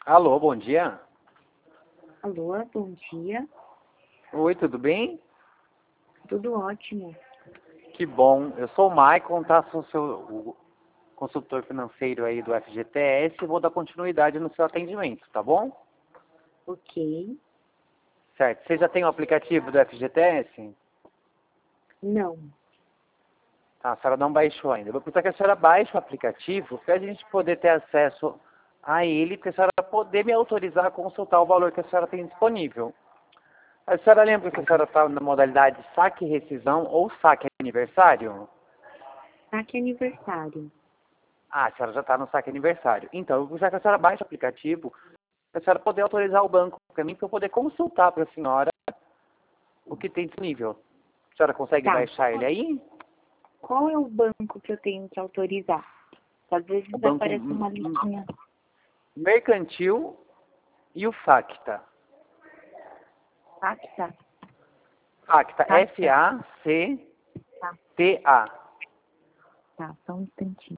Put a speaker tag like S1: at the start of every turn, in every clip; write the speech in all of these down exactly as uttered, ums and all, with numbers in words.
S1: Alô, bom dia.
S2: Alô, bom dia.
S1: Oi, tudo bem?
S2: Tudo ótimo.
S1: Que bom. Eu sou o Maicon, tá? Sou seu, o consultor financeiro aí do F G T S e vou dar continuidade no seu atendimento, tá bom?
S2: Ok.
S1: Certo. Você já tem o aplicativo do F G T S?
S2: Não.
S1: Tá, a senhora não baixou ainda. Eu vou precisar que a senhora baixe o aplicativo para a gente poder ter acesso a ele, para a senhora poder me autorizar a consultar o valor que a senhora tem disponível. A senhora lembra que a senhora está na modalidade saque rescisão ou saque aniversário?
S2: Saque aniversário.
S1: Ah, a senhora já está no saque aniversário. Então, eu vou precisar que a senhora baixe o aplicativo para a senhora poder autorizar o banco para mim, para eu poder consultar para a senhora o que tem disponível. A senhora consegue
S2: Tá.
S1: baixar ele aí?
S2: Qual é o banco que eu tenho que autorizar? Às vezes
S1: O banco
S2: aparece uma listinha.
S1: Mercantil e o Facta.
S2: Facta.
S1: Facta,
S2: Facta.
S1: F A C
S2: Tá.
S1: T A.
S2: Tá, só um instantinho.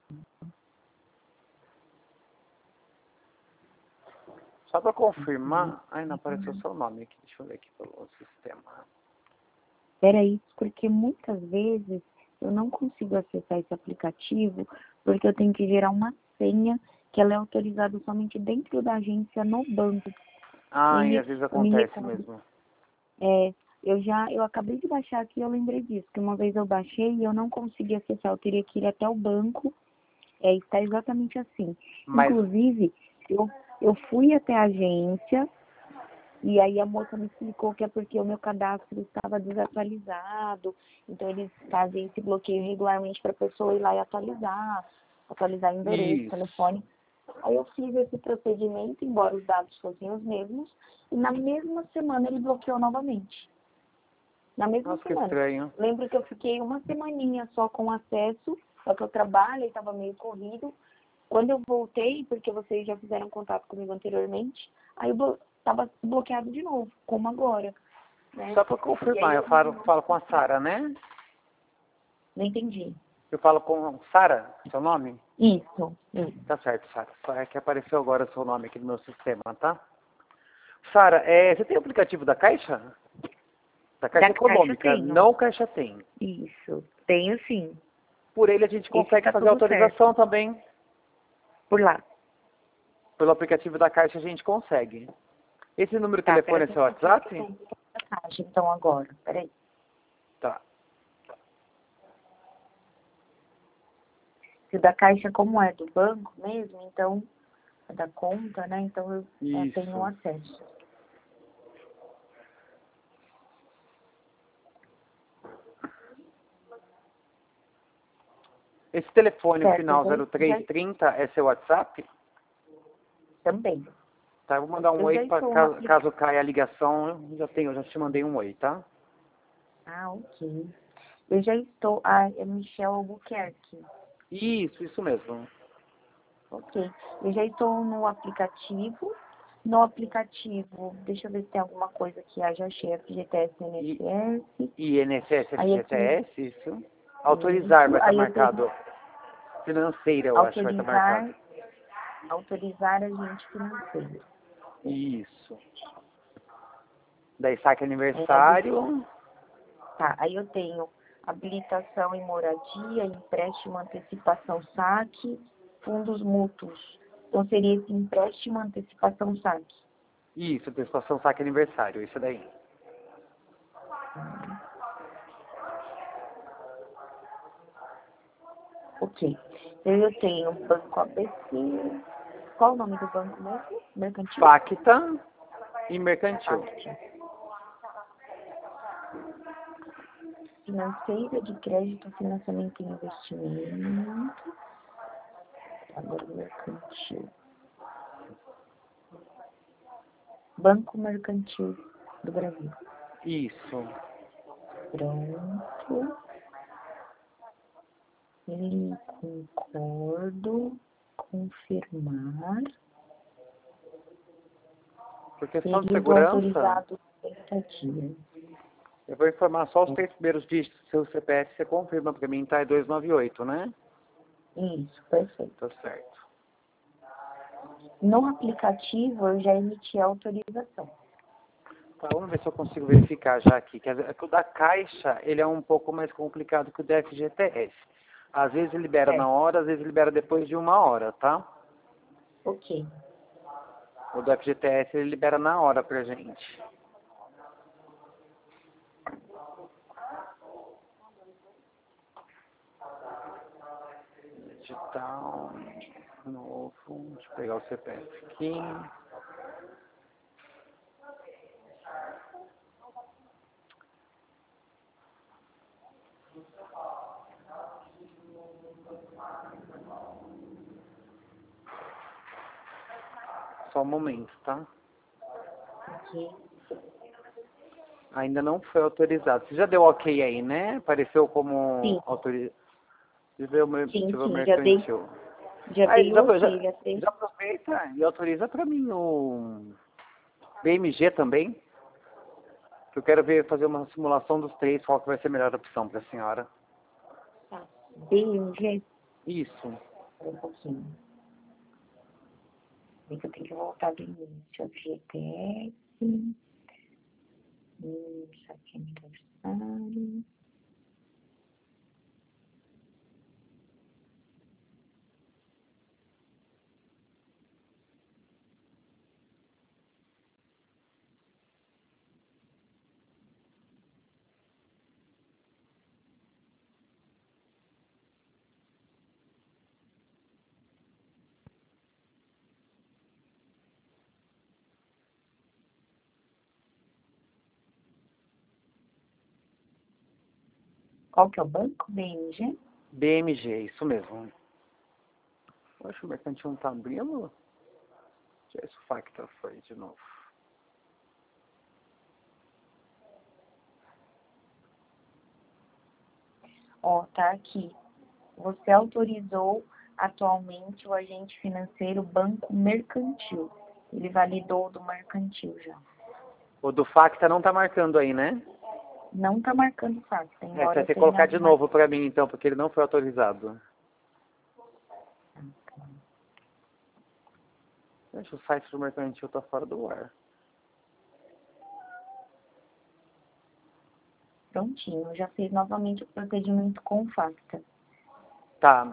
S1: Só para confirmar. Ai, não apareceu o seu nome aqui. Deixa eu ver aqui pelo sistema.
S2: Peraí, porque muitas vezes eu não consigo acessar esse aplicativo porque eu tenho que gerar uma senha que ela é autorizada somente dentro da agência no banco.
S1: Ah, e
S2: E
S1: às vezes
S2: eu me
S1: acontece
S2: recordo.
S1: mesmo.
S2: É, eu já, eu acabei de baixar aqui e eu lembrei disso, que uma vez eu baixei e eu não consegui acessar, eu teria que ir até o banco, é, está exatamente assim.
S1: Mas,
S2: Inclusive, eu, eu fui até a agência e aí a moça me explicou que é porque o meu cadastro estava desatualizado, então eles fazem esse bloqueio regularmente para a pessoa ir lá e atualizar, atualizar endereço,
S1: isso.
S2: telefone. Aí eu fiz esse procedimento, embora os dados fossem os mesmos, e na mesma semana ele bloqueou novamente. Na mesma
S1: Nossa, que
S2: semana.
S1: estranho.
S2: Lembro que eu fiquei uma semaninha só com acesso, só que eu trabalho e estava meio corrido. Quando eu voltei, porque vocês já fizeram contato comigo anteriormente, aí eu estava bloqueado de novo, como agora, né?
S1: Só para
S2: E aí
S1: confirmar, eu
S2: eu vi de
S1: falo,
S2: novo.
S1: falo com a Sara, né?
S2: Não entendi.
S1: Eu falo com Sara, seu nome?
S2: Isso, isso.
S1: Tá certo, Sara. Só é que apareceu agora o seu nome aqui no meu sistema, tá? Sara, é, você tem o aplicativo da Caixa? Da Caixa
S2: Da Caixa
S1: Econômica,
S2: tenho.
S1: não Caixa tem.
S2: Isso. Tenho sim.
S1: Por ele a gente
S2: Esse
S1: consegue
S2: tá
S1: fazer
S2: tudo certo.
S1: autorização também.
S2: Por lá.
S1: Pelo aplicativo da Caixa a gente consegue. Esse número de
S2: Tá,
S1: telefone é
S2: peraí,
S1: seu
S2: eu vou
S1: WhatsApp?
S2: a Caixa, então, agora. Peraí.
S1: Tá.
S2: Se o da Caixa, como é do banco mesmo, então, é da conta, né? Então, eu, eu tenho
S1: Isso.
S2: acesso.
S1: Esse telefone, o
S2: Certo, eu
S1: final
S2: já,
S1: zero
S2: já
S1: três trinta, é seu WhatsApp?
S2: também.
S1: Tá, eu vou mandar um
S2: Eu
S1: oi
S2: já
S1: para
S2: estou no
S1: caso,
S2: aplicativo.
S1: caso caia a ligação, eu já tenho, eu já te mandei um oi, tá?
S2: Ah, ok. Eu já estou. Ah, é Michelle Albuquerque.
S1: Isso, isso mesmo.
S2: Ok. Eu já estou no aplicativo. No aplicativo, deixa eu ver se tem alguma coisa aqui. Ah, já achei. F G T S,
S1: E,
S2: N S S.
S1: I N S S,
S2: Aí aqui,
S1: F G T S, isso. Autorizar
S2: isso.
S1: vai estar
S2: Aí eu tenho
S1: marcado. Financeira, eu acho que vai estar marcado.
S2: autorizar, autorizar agente financeiro.
S1: Isso. Daí saque
S2: É, aí
S1: aniversário.
S2: Tá, aí eu tenho habilitação em moradia, empréstimo, antecipação, saque, fundos mútuos. Então, seria esse empréstimo, antecipação, saque.
S1: Isso, antecipação saque aniversário, isso daí.
S2: Ok. Então, eu tenho Banco A B C. Qual o nome do banco mesmo? Mercantil?
S1: Facta e mercantil.
S2: Factia. Financeira de crédito, financiamento e investimento. Agora, mercantil. Banco Mercantil do Brasil.
S1: Isso.
S2: Pronto. Ele concordo, confirmar.
S1: Por questão de
S2: Período
S1: segurança,
S2: autorizado trinta dias.
S1: eu vou informar só os três primeiros dígitos do seu C P F, você confirma para mim, tá? É duzentos e noventa e oito, né?
S2: Isso, perfeito.
S1: Tá certo.
S2: No aplicativo eu já emiti a autorização.
S1: Tá, vamos ver se eu consigo verificar já aqui. Quer dizer, que o da Caixa, ele é um pouco mais complicado que o da F G T S. Às vezes ele libera na
S2: Certo.
S1: hora, às vezes libera depois de uma hora, tá?
S2: Ok.
S1: O do F G T S ele libera na hora pra gente. Digital, novo, deixa eu pegar o C P F aqui. Só um momento, tá?
S2: Ok.
S1: Ainda não foi autorizado. Você já deu ok aí, né? Apareceu como
S2: Sim,
S1: autorizado. Deixa eu ver o mer- deixa
S2: sim,
S1: eu ver o
S2: sim. Já dei,
S1: mercantil.
S2: já
S1: Aí,
S2: dei o
S1: já, já,
S2: ok. Já sei.
S1: já aproveita e autoriza pra mim o B M G também. Que eu quero ver, fazer uma simulação dos três, qual que vai ser a melhor opção pra senhora.
S2: Tá. B M G.
S1: Isso.
S2: Um pouquinho. Bem que eu tenho que voltar do início. F G T S. Hum, saque aniversário. Qual que é o banco? B M G?
S1: B M G, isso mesmo. Poxa, o mercantil não tá abrindo? Deixa eu ver se o Factor foi de novo.
S2: Ó, tá aqui. Você autorizou atualmente o agente financeiro Banco Mercantil. Ele validou do mercantil já.
S1: O do Facta não tá marcando aí, né?
S2: Não tá marcando fácil,
S1: É, você
S2: embora
S1: vai
S2: eu
S1: ter que
S2: tenha
S1: colocar de
S2: mar-
S1: novo pra mim, então, porque ele não foi autorizado. Deixa o site do mercantil tá fora do ar.
S2: Prontinho, eu já fiz novamente o procedimento com FACTA.
S1: Tá.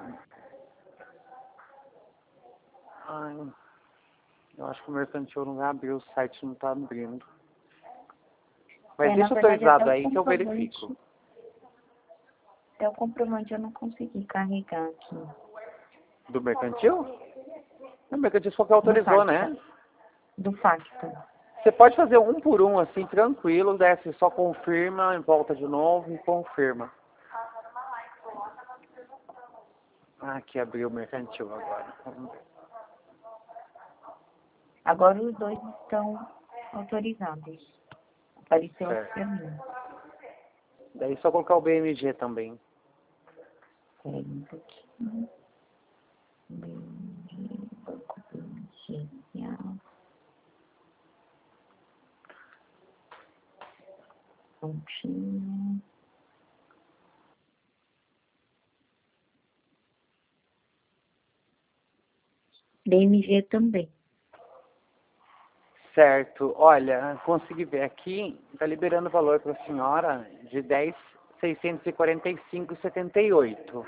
S1: Ai, eu acho que o mercantil não abriu, o site não tá abrindo. Mas
S2: É, na
S1: deixa
S2: verdade, até
S1: autorizado
S2: o
S1: aí que eu
S2: comprovante,
S1: verifico.
S2: até o comprovante eu não consegui carregar aqui.
S1: Do mercantil? O mercantil só que
S2: Do
S1: autorizou,
S2: FACTA.
S1: né?
S2: Do FACTA.
S1: Você pode fazer um por um, assim, tranquilo, desce, só confirma, volta de novo e confirma. Ah, aqui abriu o mercantil agora. Vamos ver.
S2: Agora os dois estão autorizados. Apareceu aqui
S1: Certo.
S2: pra mim.
S1: Daí só colocar o B M G também.
S2: Peraí um pouquinho. B M G, Banco Beneficial. Prontinho. B M G também.
S1: Certo. Olha, consegui ver aqui, está liberando o valor para a senhora de dez mil seiscentos e quarenta e cinco vírgula setenta e oito.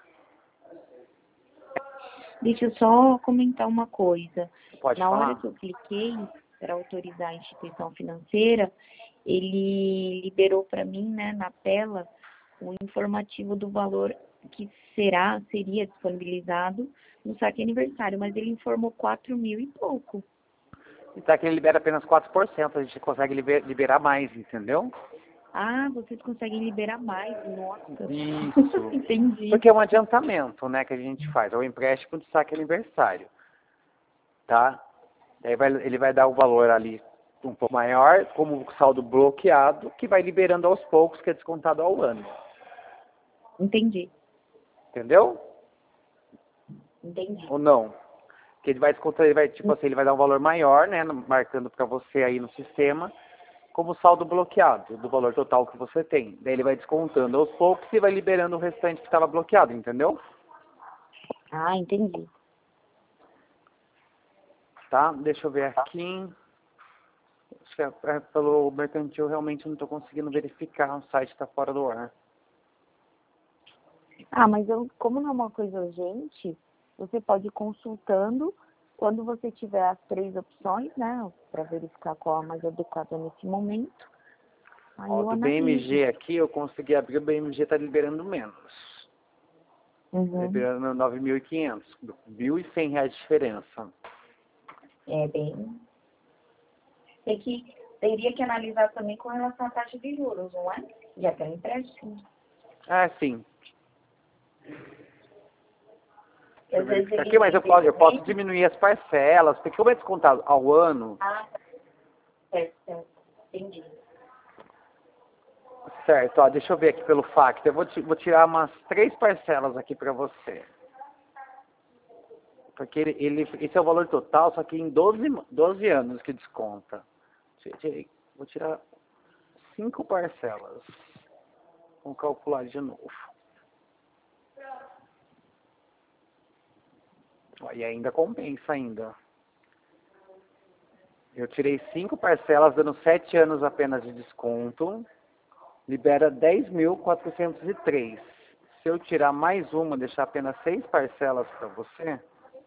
S2: Deixa eu só comentar uma coisa.
S1: Pode
S2: Na hora
S1: falar?
S2: que eu cliquei para autorizar a instituição financeira, ele liberou para mim, né, na tela, o informativo do valor que será, seria disponibilizado no saque aniversário, mas ele informou quatro mil e pouco.
S1: E tá que ele libera apenas quatro por cento, a gente consegue liber- liberar mais, entendeu?
S2: Ah, vocês conseguem liberar mais, nossa.
S1: Isso.
S2: Entendi.
S1: Porque é um adiantamento, né, que a gente faz, é o empréstimo de saque aniversário, tá? Daí vai, ele vai dar o valor ali um pouco maior, como saldo bloqueado, que vai liberando aos poucos, que é descontado ao ano.
S2: Entendi,
S1: Entendeu?
S2: entendi.
S1: Ou não? Que ele vai descontar, ele vai, tipo assim, ele vai dar um valor maior, né, marcando para você aí no sistema, como saldo bloqueado, do valor total que você tem. Daí ele vai descontando aos poucos e vai liberando o restante que estava bloqueado, entendeu?
S2: Ah, entendi.
S1: tá? Deixa eu ver aqui. Acho que é, é pelo mercantil realmente não estou conseguindo verificar, o site está fora do ar.
S2: Ah, mas eu, como não é uma coisa urgente, você pode ir consultando quando você tiver as três opções, né? Para verificar qual a mais adequada nesse momento. Aí
S1: Ó,
S2: eu
S1: do
S2: analiso.
S1: B M G aqui eu consegui abrir, o B M G está liberando menos.
S2: Uhum.
S1: Liberando nove mil e quinhentos. mil e cem reais de diferença.
S2: É bem. Tem que, teria que analisar também com relação à taxa de juros, não é? E até empréstimo.
S1: Ah, sim. Deixa eu
S2: Às vezes
S1: verificar
S2: ele
S1: aqui, mas eu posso, eu posso
S2: ele-
S1: diminuir as parcelas, porque como é descontado ao ano,
S2: Ah, certo, certo. Entendi.
S1: certo, ó, deixa eu ver aqui pelo Factor, eu vou, ti- vou tirar umas três parcelas aqui para você. Porque ele, ele, esse é o valor total, só que em doze, doze anos que desconta. Tirei- Vou tirar cinco parcelas. Vamos calcular de novo. Ó, e ainda compensa ainda. Eu tirei cinco parcelas, dando sete anos apenas de desconto. Libera dez mil quatrocentos e três. Se eu tirar mais uma, deixar apenas seis parcelas para você,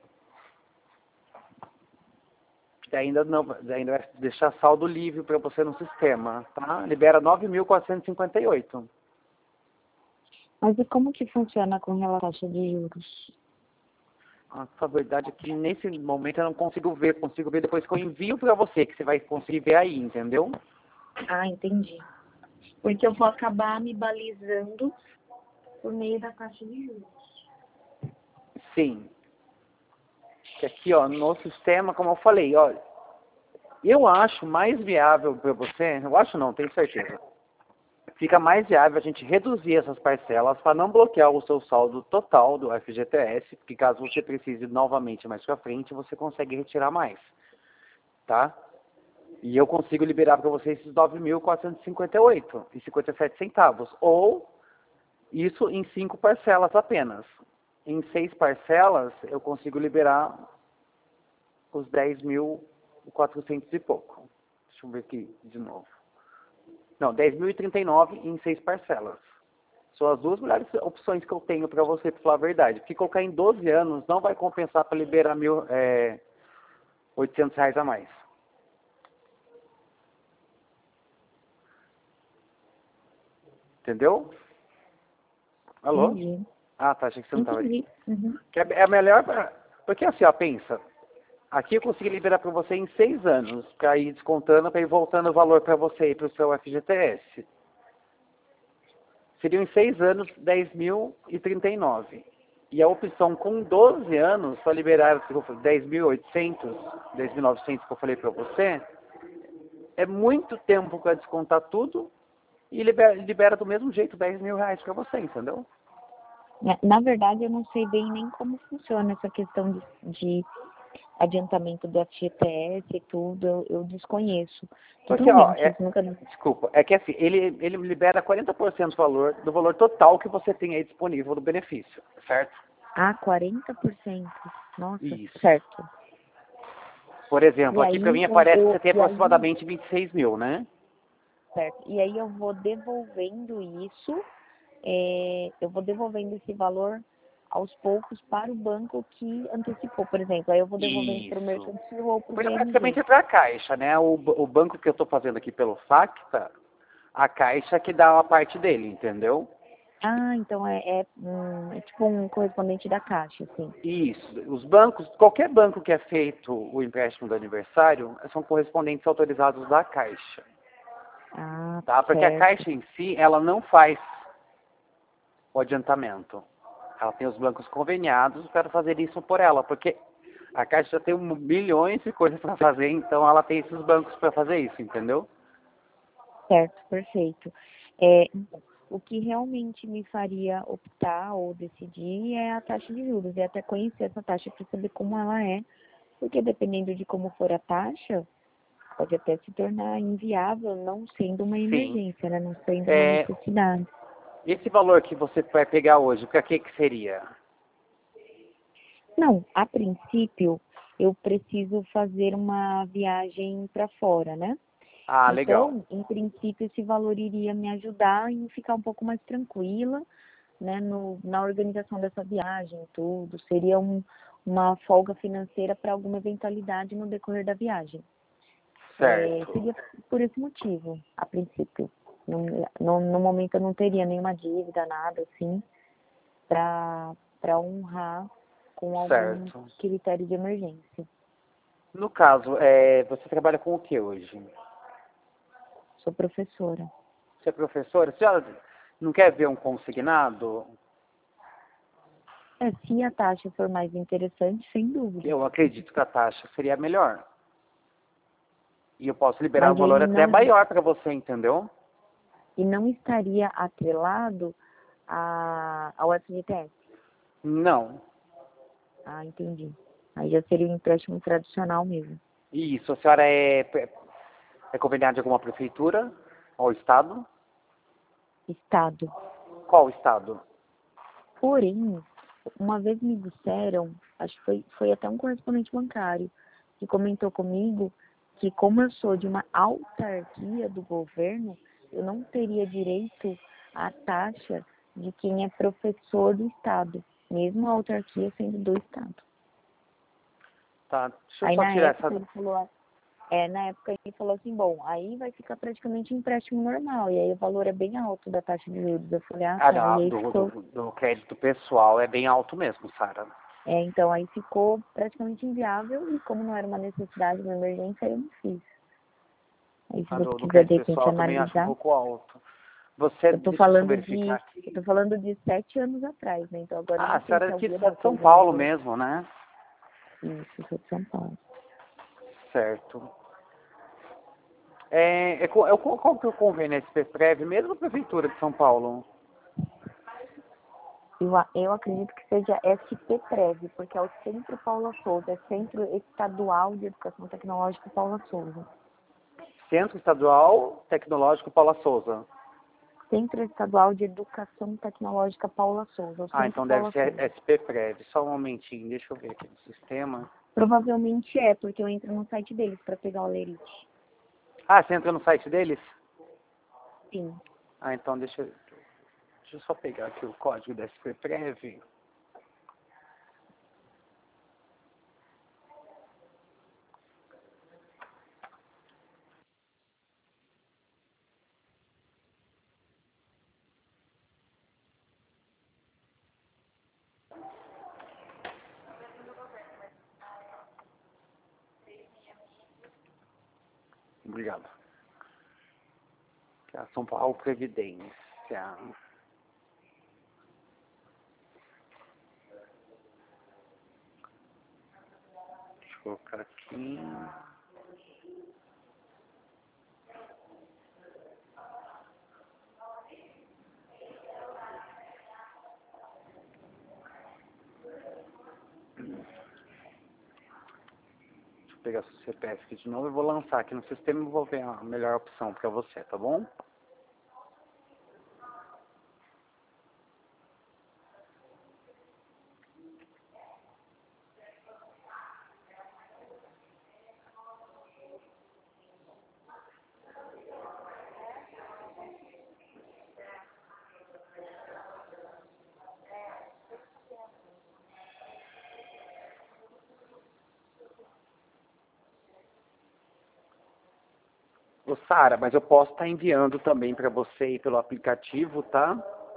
S1: ainda não, ainda vai deixar saldo livre para você no sistema, tá? Libera nove mil quatrocentos e cinquenta e oito.
S2: Mas e como que funciona com relação à taxa de juros?
S1: A verdade é que nesse momento eu não consigo ver, consigo ver depois que eu envio para você, que você vai conseguir ver aí, entendeu?
S2: Ah, entendi. Porque eu vou acabar me balizando por meio da taxa de juros.
S1: Sim. Que aqui, ó, no sistema, como eu falei, ó, eu acho mais viável para você, eu acho não, tenho certeza. Fica mais viável a gente reduzir essas parcelas para não bloquear o seu saldo total do F G T S, porque caso você precise novamente mais para frente, você consegue retirar mais, tá? E eu consigo liberar para você esses nove mil quatrocentos e cinquenta e oito e cinquenta e sete centavos, ou isso em cinco parcelas apenas. Em seis parcelas eu consigo liberar os dez mil e quatrocentos e pouco. Deixa eu ver aqui de novo. Não, dez mil e trinta e nove em seis parcelas. São as duas melhores opções que eu tenho para você, para falar a verdade. Porque colocar em doze anos não vai compensar para liberar mil, é, oitocentos reais a mais. Entendeu? Alô?
S2: Entendi.
S1: Ah, tá, achei que você não estava aí.
S2: Entendi. Uhum.
S1: Que é é a melhor... pra- Porque assim, ó, pensa. Aqui eu consegui liberar para você em seis anos, para ir descontando, para ir voltando o valor para você e para o seu F G T S. Seriam em seis anos dez mil e trinta e nove. E a opção com doze anos para liberar dez mil e oitocentos, dez mil e novecentos que eu falei para você, é muito tempo para descontar tudo e libera, libera do mesmo jeito dez mil reais para você, entendeu?
S2: Na, na verdade, eu não sei bem nem como funciona essa questão de, de adiantamento do F G T S e tudo, eu, eu desconheço.
S1: Porque, ó,
S2: Totalmente,
S1: é,
S2: isso nunca...
S1: desculpa, é que assim, ele, ele libera quarenta por cento do valor, do valor total que você tem aí disponível do benefício, certo?
S2: Ah, quarenta por cento. Nossa,
S1: Isso.
S2: certo.
S1: Por exemplo,
S2: E
S1: aqui para
S2: aí,
S1: mim
S2: eu,
S1: aparece que você
S2: eu-
S1: tem
S2: e aí,
S1: aproximadamente vinte e seis mil, né?
S2: certo. E aí eu vou devolvendo isso, é, eu vou devolvendo esse valor aos poucos para o banco que antecipou, por exemplo. Aí eu vou devolvendo para o
S1: Isso.
S2: mercantil ou para o
S1: Porque
S2: B M G.
S1: praticamente é para a Caixa, né? O, o banco que eu estou fazendo aqui pelo Facta, a Caixa que dá uma parte dele, entendeu?
S2: Ah, então é, é, hum, é tipo um correspondente da Caixa, assim.
S1: Isso. Os bancos, qualquer banco que é feito o empréstimo do aniversário, são correspondentes autorizados da Caixa,
S2: Ah,
S1: tá? Porque a
S2: certo.
S1: Caixa em si, ela não faz o adiantamento. Ela tem os bancos conveniados para fazer isso por ela, porque a Caixa já tem um, milhões de coisas para fazer, então ela tem esses bancos para fazer isso, entendeu?
S2: Certo, perfeito. É, o que realmente me faria optar ou decidir é a taxa de juros, e até conhecer essa taxa para saber como ela é, porque dependendo de como for a taxa, pode até se tornar inviável, não sendo uma
S1: Sim.
S2: emergência, né? Não sendo uma
S1: É,
S2: necessidade.
S1: esse valor que você vai pegar hoje, para que que seria?
S2: Não, a princípio, eu preciso fazer uma viagem para fora, né?
S1: Ah, legal.
S2: Então, em princípio, esse valor iria me ajudar em ficar um pouco mais tranquila, né, no, na organização dessa viagem, tudo. Seria um, uma folga financeira para alguma eventualidade no decorrer da viagem. É,
S1: Certo.
S2: seria por esse motivo, a princípio. No, no, no momento eu não teria nenhuma dívida, nada assim, para para honrar com algum
S1: Certo.
S2: critério de emergência.
S1: No caso, é, você trabalha com o que hoje?
S2: Sou professora.
S1: Você é professora? Você já não quer ver um consignado?
S2: É, se a taxa for mais interessante, sem dúvida.
S1: Eu acredito que a taxa seria melhor. E eu posso liberar um
S2: Mas
S1: valor
S2: ele
S1: até
S2: não,
S1: maior para você, entendeu?
S2: e não estaria atrelado a, ao F G T S.
S1: Não.
S2: Ah, entendi. Aí já seria um empréstimo tradicional mesmo.
S1: Isso, a senhora é, é conveniada de alguma prefeitura ou estado?
S2: Estado.
S1: Qual estado?
S2: Porém, uma vez me disseram, acho que foi, foi até um correspondente bancário, que comentou comigo que como eu sou de uma autarquia do governo, eu não teria direito à taxa de quem é professor do Estado, mesmo a autarquia sendo do Estado.
S1: Tá, deixa eu
S2: Aí
S1: só
S2: na
S1: tirar
S2: época
S1: essa...
S2: ele falou, é, na época ele falou assim, bom, aí vai ficar praticamente empréstimo normal, e aí o valor é bem alto da taxa de juros. Eu falei, ah
S1: Ah,
S2: tá, e
S1: não,
S2: aí
S1: do,
S2: ficou,
S1: do, do crédito pessoal é bem alto mesmo, Sara.
S2: é, então aí ficou praticamente inviável, e como não era uma necessidade, uma emergência, eu não fiz. Aí se
S1: A
S2: você
S1: do, do
S2: quiser
S1: crédito
S2: de repente
S1: pessoal eu também acho um
S2: analisar,
S1: pouco alto. Você,
S2: eu tô
S1: deixa eu só
S2: falando
S1: verificar
S2: de, eu tô
S1: aqui.
S2: falando de sete anos atrás, né? Então agora eu
S1: Ah,
S2: não
S1: a
S2: sei
S1: senhora
S2: se
S1: é aqui
S2: alguma
S1: de São
S2: coisa
S1: Paulo
S2: mudou.
S1: mesmo, né?
S2: Isso, eu sou de São Paulo.
S1: Certo. É, é, co- é, qual qual que é o convênio S P Prev, mesmo a Prefeitura de São Paulo?
S2: Eu, a- eu acredito que seja S P Prev, porque é o Centro Paula Souza, é Centro Estadual de Educação Tecnológica Paula Souza.
S1: Centro Estadual Tecnológico Paula Souza.
S2: Centro Estadual de Educação Tecnológica Paula Souza, o
S1: Ah,
S2: Centro
S1: então deve
S2: Paula
S1: ser
S2: Souza.
S1: S P Prev. Só um momentinho, deixa eu ver aqui no sistema.
S2: Provavelmente é, porque eu entro no site deles para pegar o lerite.
S1: Ah, você entra no site deles?
S2: Sim.
S1: Ah, então deixa, eu- deixa eu só pegar aqui o código da S P Prev. Obrigado. Que é a São Paulo Previdência. Deixa eu colocar aqui. Deixa eu pegar seu C P F aqui de novo e vou lançar aqui no sistema e vou ver a melhor opção para você, tá bom? Ô, Sara, mas eu posso estar enviando também para você aí pelo aplicativo, tá?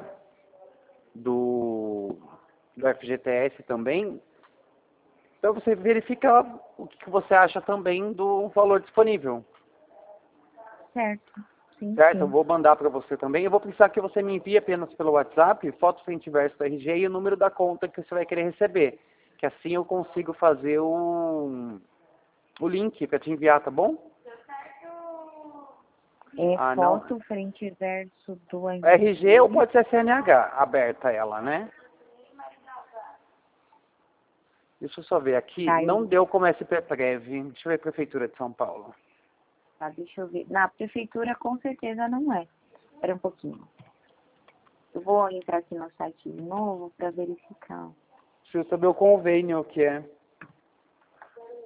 S1: Do, do F G T S também. Então você verifica o que que você acha também do valor disponível.
S2: Certo. Sim,
S1: Certo? Eu
S2: sim.
S1: vou mandar para você também. Eu vou precisar que você me envie apenas pelo WhatsApp, foto frente e verso do R G e o número da conta que você vai querer receber. Que assim eu consigo fazer o, o link para te enviar, tá bom?
S2: É
S1: Ah, não.
S2: foto frente e verso do
S1: R G ou
S2: R G.
S1: pode ser C N H, aberta ela, né? Deixa eu só ver aqui.
S2: Tá,
S1: Não
S2: eu,
S1: deu como S P Prev. Deixa eu ver a Prefeitura de São Paulo.
S2: tá, deixa eu ver. Na prefeitura com certeza não é. Espera um pouquinho. Eu vou entrar aqui no site de novo para verificar.
S1: Deixa eu saber o convênio que é.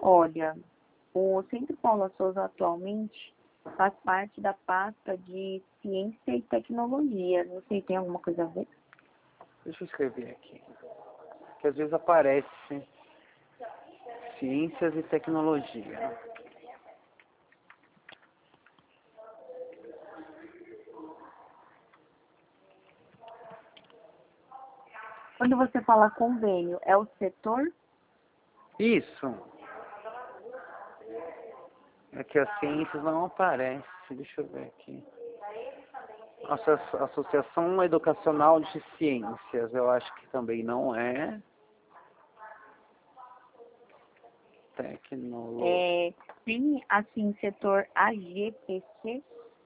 S2: Olha, o Centro Paula Souza atualmente faz parte da pasta de Ciência e Tecnologia. Não sei, tem alguma coisa a ver?
S1: Deixa eu escrever aqui. Que às vezes aparece Ciências e Tecnologia.
S2: Quando você fala convênio, é o setor?
S1: Isso. É que as ciências não aparece. Deixa eu ver aqui. Nossa, Associação Educacional de Ciências, eu acho que também não é. Tecnologia.
S2: É, tem, assim, setor A G P C?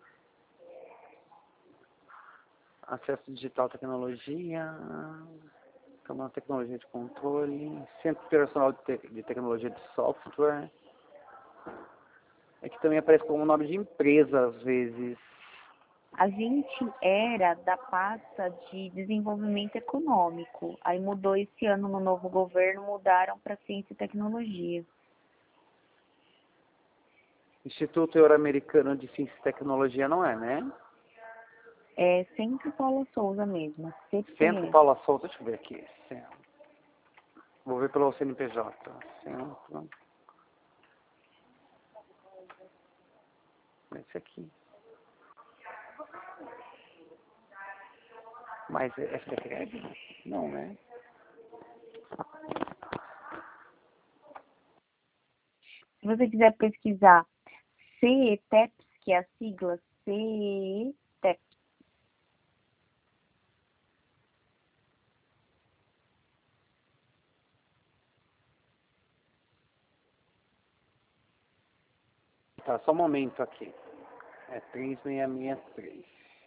S1: Acesso Digital Tecnologia, Câmara de Tecnologia de Controle, Centro Operacional de, Te de Tecnologia de Software. É que também aparece como nome de empresa, às vezes.
S2: A gente era da pasta de desenvolvimento econômico. Aí mudou esse ano no novo governo, mudaram para ciência e tecnologia.
S1: Instituto Euro-Americano de Ciência e Tecnologia não é, né?
S2: É Centro Paula Souza mesmo,
S1: Centro
S2: C P S.
S1: Paula Souza, deixa eu ver aqui. Centro. Vou ver pelo C N P J. Centro. Esse aqui. Mas é FDCREB? Não, né?
S2: Se você quiser pesquisar CETEPS, que é a sigla CETEPS,
S1: Tá, só um momento aqui. É três seis seis três.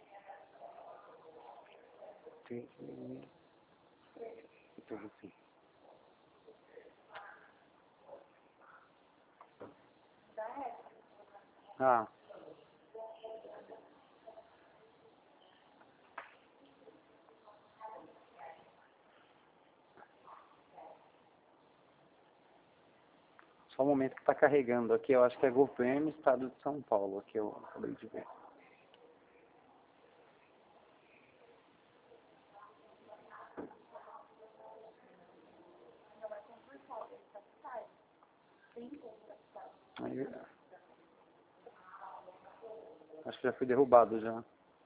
S1: três seis seis três. Ah. Só um momento que está carregando aqui. Eu acho que é governo do estado de São Paulo, aqui eu acabei de ver. Aí, acho que já foi derrubado já.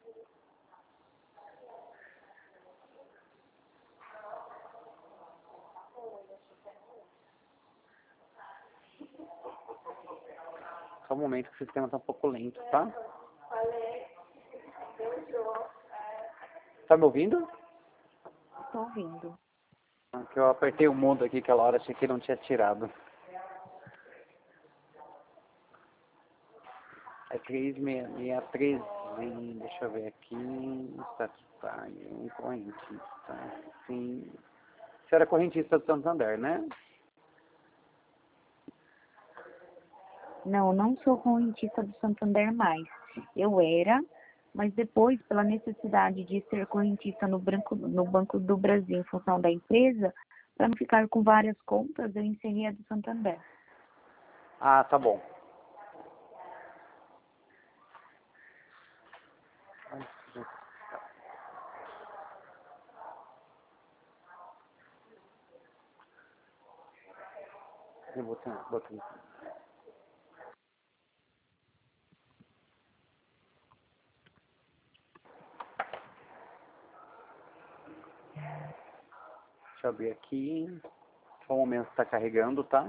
S1: Só um momento que o sistema está um pouco lento, tá? Tá me ouvindo?
S2: estou ouvindo.
S1: Que eu apertei o mundo aqui aquela hora, achei que não tinha tirado. É três seis seis três, deixa eu ver aqui, estatutário, correntista, sim. Você era correntista do Santander, né?
S2: Não, não sou correntista do Santander mais. Eu era, mas depois, pela necessidade de ser correntista no, branco, no Banco do Brasil em função da empresa, para não ficar com várias contas, eu encerrei a do Santander.
S1: Ah, tá bom. Eu botei, botei. Deixa eu abrir aqui. Só um momento que está carregando, tá?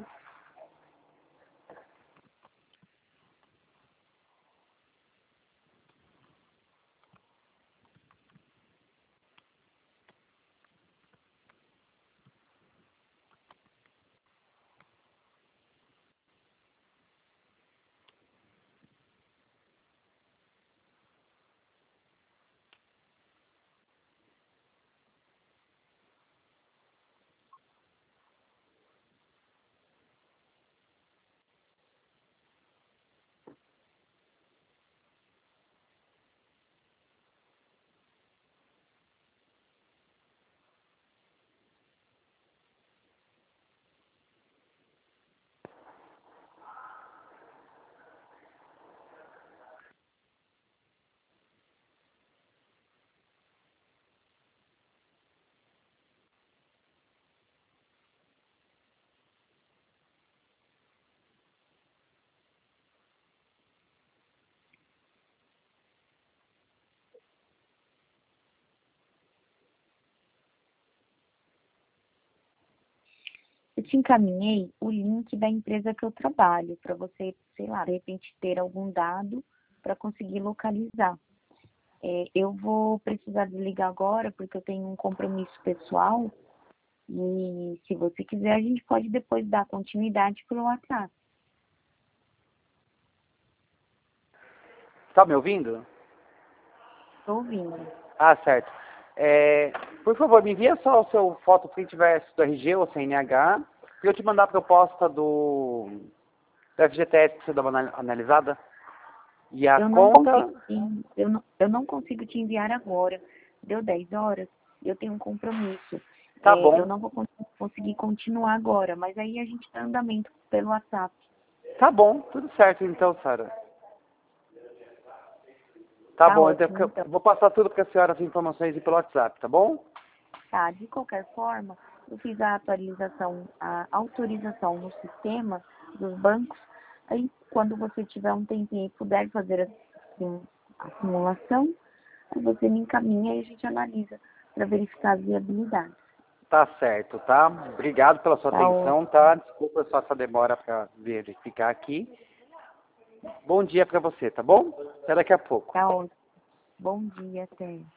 S2: te encaminhei o link da empresa que eu trabalho, para você, sei lá, de repente ter algum dado para conseguir localizar. É, eu vou precisar desligar agora, porque eu tenho um compromisso pessoal, e se você quiser, a gente pode depois dar continuidade pelo WhatsApp.
S1: Tá me ouvindo?
S2: Estou ouvindo.
S1: Ah, certo. É, por favor, me envia só o seu foto frente e verso do R G ou C N H, para eu te mandar a proposta do, do F G T S para você dar uma anal- analisada. E a
S2: Eu não
S1: conta...
S2: consigo, te- eu não, eu não consigo te enviar agora. Deu dez horas, eu tenho um compromisso.
S1: Tá
S2: É, eu
S1: bom.
S2: não vou con- conseguir continuar agora, mas aí a gente dá andamento pelo WhatsApp.
S1: Tá bom, tudo certo então, Sara. Tá
S2: Tá
S1: bom, então,
S2: ótimo, então.
S1: eu vou passar tudo para a senhora as informações aí pelo WhatsApp, tá bom?
S2: Tá, de qualquer forma, eu fiz a atualização, a autorização no sistema dos bancos. Aí, quando você tiver um tempinho e puder fazer assim, a simulação, aí você me encaminha e a gente analisa para verificar as viabilidades.
S1: Tá certo, tá? Obrigado pela sua
S2: Tá
S1: atenção,
S2: ótimo,
S1: tá? Desculpa só essa demora para verificar aqui. Bom dia para você, tá bom? Até daqui a pouco.
S2: tá ótimo. Bom dia, até.